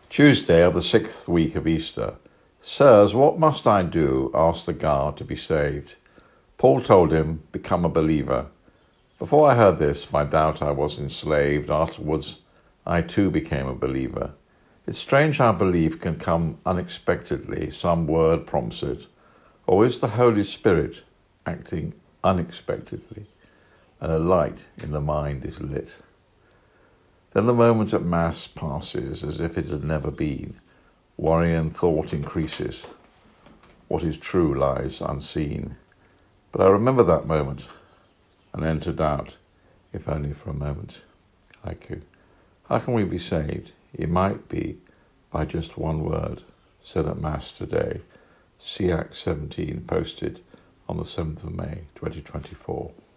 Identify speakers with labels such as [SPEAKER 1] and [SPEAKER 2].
[SPEAKER 1] Tuesday of the 6th week of Easter. Sirs, what must I do, asked the guard, to be saved? Paul told him, become a believer. Before I heard this, my doubt I was enslaved. Afterwards, I too became a believer. It's strange how belief can come unexpectedly. Some word prompts it. Or is the Holy Spirit acting unexpectedly, and a light in the mind is lit? Then the moment at Mass passes as if it had never been. Worry and thought increases. What is true lies unseen. But I remember that moment and enter doubt, if only for a moment. Haiku. How can we be saved? It might be by just one word said at Mass today. SEAC 17, posted on the 7th of May 2024.